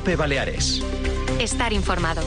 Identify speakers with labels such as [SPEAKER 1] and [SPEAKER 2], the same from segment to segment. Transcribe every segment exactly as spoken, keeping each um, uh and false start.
[SPEAKER 1] COPE Baleares.
[SPEAKER 2] Estar informado.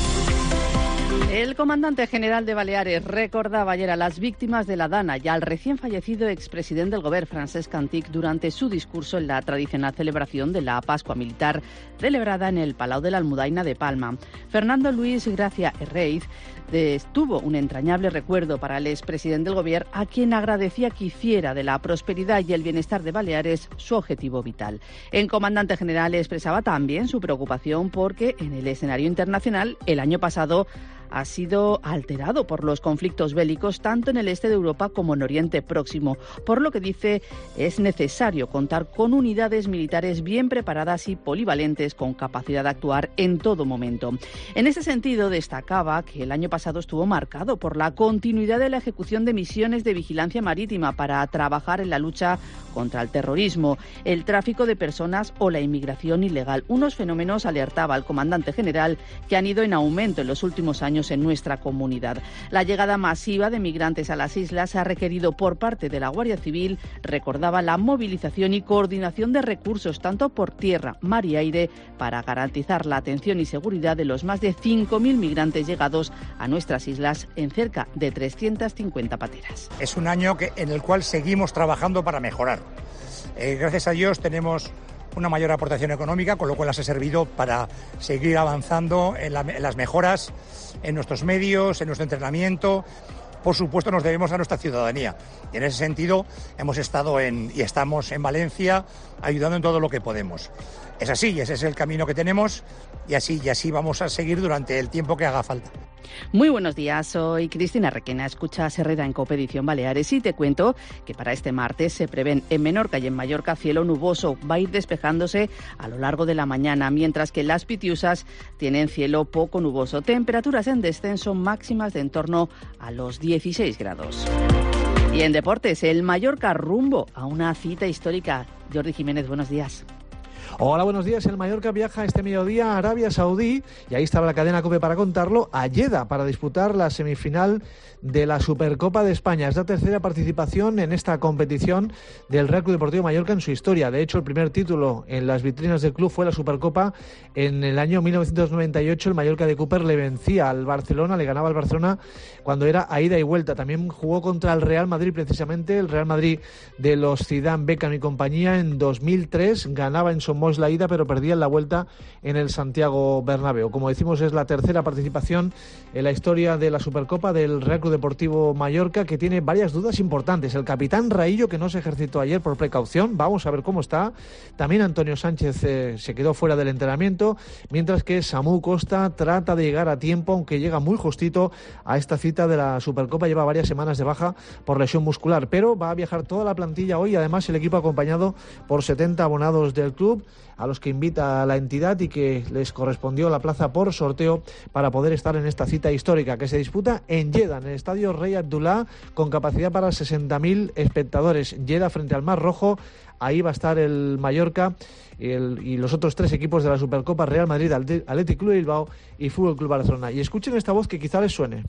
[SPEAKER 3] El comandante general de Baleares recordaba ayer a las víctimas de la Dana y al recién fallecido expresidente del Gobierno, Francesc Antich, durante su discurso en la tradicional celebración de la Pascua Militar celebrada en el Palau de la Almudaina de Palma. Fernando Luis Gracia Herreiz tuvo un entrañable recuerdo para el expresidente del Gobierno, a quien agradecía que hiciera de la prosperidad y el bienestar de Baleares su objetivo vital. El comandante general expresaba también su preocupación porque en el escenario internacional el año pasado ha sido alterado por los conflictos bélicos tanto en el este de Europa como en Oriente Próximo, por lo que dice es necesario contar con unidades militares bien preparadas y polivalentes con capacidad de actuar en todo momento. En ese sentido, destacaba que el año pasado estuvo marcado por la continuidad de la ejecución de misiones de vigilancia marítima para trabajar en la lucha contra el terrorismo, el tráfico de personas o la inmigración ilegal, unos fenómenos, alertaba el comandante general, que han ido en aumento en los últimos años en nuestra comunidad. La llegada masiva de migrantes a las islas ha requerido por parte de la Guardia Civil, recordaba, la movilización y coordinación de recursos tanto por tierra, mar y aire para garantizar la atención y seguridad de los más de cinco mil migrantes llegados a nuestras islas en cerca de trescientas cincuenta pateras.
[SPEAKER 4] Es un año que, en el cual seguimos trabajando para mejorar. Eh, gracias a Dios tenemos una mayor aportación económica, con lo cual nos ha servido para seguir avanzando en, la, en las mejoras en nuestros medios, en nuestro entrenamiento. Por supuesto, nos debemos a nuestra ciudadanía. Y en ese sentido, hemos estado en, y estamos en Valencia ayudando en todo lo que podemos. Es así, ese es el camino que tenemos y así, y así vamos a seguir durante el tiempo que haga falta.
[SPEAKER 3] Muy buenos días, soy Cristina Requena, escuchas Herrera en COPE Edición Baleares y te cuento que para este martes se prevén en Menorca y en Mallorca cielo nuboso, va a ir despejándose a lo largo de la mañana, mientras que las Pitiusas tienen cielo poco nuboso, temperaturas en descenso máximas de en torno a los dieciséis grados. Y en deportes, el Mallorca rumbo a una cita histórica. Jordi Jiménez, buenos días.
[SPEAKER 5] Hola, buenos días. El Mallorca viaja este mediodía a Arabia Saudí, y ahí estará la cadena COPE para contarlo, a Jeddah, para disputar la semifinal de la Supercopa de España. Es la tercera participación en esta competición del Real Club Deportivo Mallorca en su historia. De hecho, el primer título en las vitrinas del club fue la Supercopa en el año mil novecientos noventa y ocho. El Mallorca de Cooper le vencía al Barcelona, le ganaba al Barcelona cuando era a ida y vuelta. También jugó contra el Real Madrid, precisamente el Real Madrid de los Zidane, Beckham y compañía, en dos mil tres. Ganaba en Somos la ida, pero perdía en la vuelta en el Santiago Bernabéu. Como decimos, es la tercera participación en la historia de la Supercopa del Real Club Deportivo Mallorca, que tiene varias dudas importantes. El capitán Raillo, que no se ejercitó ayer por precaución, vamos a ver cómo está. También Antonio Sánchez eh, se quedó fuera del entrenamiento, mientras que Samu Costa trata de llegar a tiempo, aunque llega muy justito a esta cita de la Supercopa. Lleva varias semanas de baja por lesión muscular, pero va a viajar toda la plantilla hoy. Además, el equipo acompañado por setenta abonados del club, a los que invita a la entidad y que les correspondió la plaza por sorteo para poder estar en esta cita histórica que se disputa en Jeddah, en el estadio Rey Abdullah, con capacidad para sesenta mil espectadores. Jeddah frente al Mar Rojo, ahí va a estar el Mallorca y, el, y los otros tres equipos de la Supercopa: Real Madrid, Athletic Club de Bilbao y Fútbol Club Barcelona. Y escuchen esta voz que quizá les suene.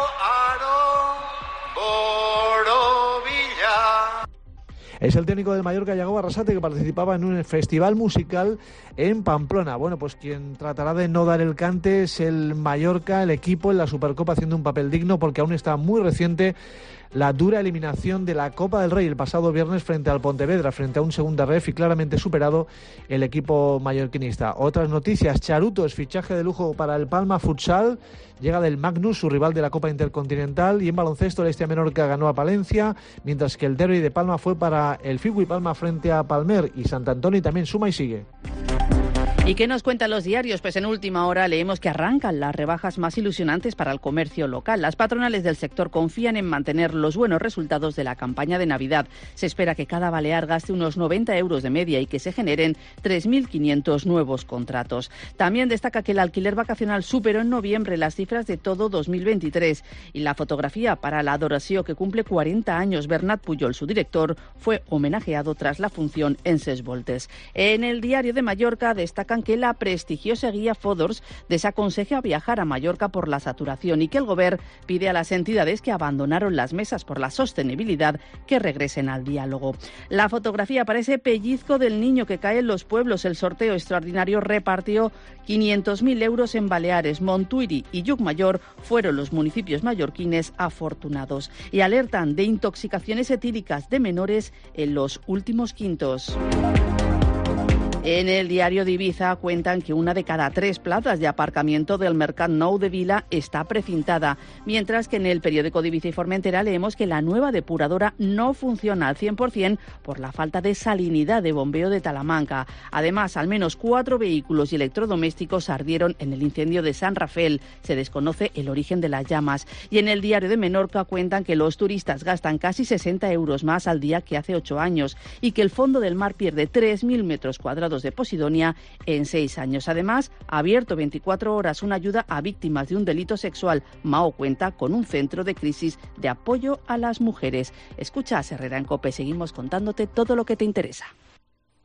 [SPEAKER 5] Es el técnico del Mallorca, Yago Arrasate, que participaba en un festival musical en Pamplona. Bueno, pues quien tratará de no dar el cante es el Mallorca, el equipo en la Supercopa, haciendo un papel digno, porque aún está muy reciente la dura eliminación de la Copa del Rey el pasado viernes frente al Pontevedra, frente a un segunda ref, y claramente superado el equipo mallorquinista. Otras noticias: Charuto es fichaje de lujo para el Palma Futsal, llega del Magnus, su rival de la Copa Intercontinental. Y en baloncesto, el Estia Menorca ganó a Palencia, mientras que el derbi de Palma fue para el Figui Palma frente a Palmer, y Sant Antoni también suma y sigue.
[SPEAKER 3] ¿Y qué nos cuentan los diarios? Pues en última hora leemos que arrancan las rebajas más ilusionantes para el comercio local. Las patronales del sector confían en mantener los buenos resultados de la campaña de Navidad. Se espera que cada balear gaste unos noventa euros de media y que se generen tres mil quinientos nuevos contratos. También destaca que el alquiler vacacional superó en noviembre las cifras de todo dos mil veintitrés. Y la fotografía para la Adoració, que cumple cuarenta años, Bernat Pujol, su director, fue homenajeado tras la función en Ses Voltes. En el diario de Mallorca destacan alertan que la prestigiosa guía Fodors desaconseja viajar a Mallorca por la saturación y que el Govern pide a las entidades que abandonaron las mesas por la sostenibilidad que regresen al diálogo. La fotografía parece pellizco del niño que cae en los pueblos. El sorteo extraordinario repartió quinientos mil euros en Baleares. Montuiri y Llucmajor fueron los municipios mallorquines afortunados y alertan de intoxicaciones etíricas de menores en los últimos quintos. En el diario de Ibiza cuentan que una de cada tres plazas de aparcamiento del Mercat Nou de Vila está precintada, mientras que en el periódico de Ibiza y Formentera leemos que la nueva depuradora no funciona al cien por cien por la falta de salinidad de bombeo de Talamanca. Además, al menos cuatro vehículos y electrodomésticos ardieron en el incendio de San Rafael. Se desconoce el origen de las llamas. Y en el diario de Menorca cuentan que los turistas gastan casi sesenta euros más al día que hace ocho años y que el fondo del mar pierde tres mil metros cuadrados de Posidonia en seis años. Además, ha abierto veinticuatro horas una ayuda a víctimas de un delito sexual. Mao cuenta con un centro de crisis de apoyo a las mujeres. Escucha a Herrera en COPE. Seguimos contándote todo lo que te interesa.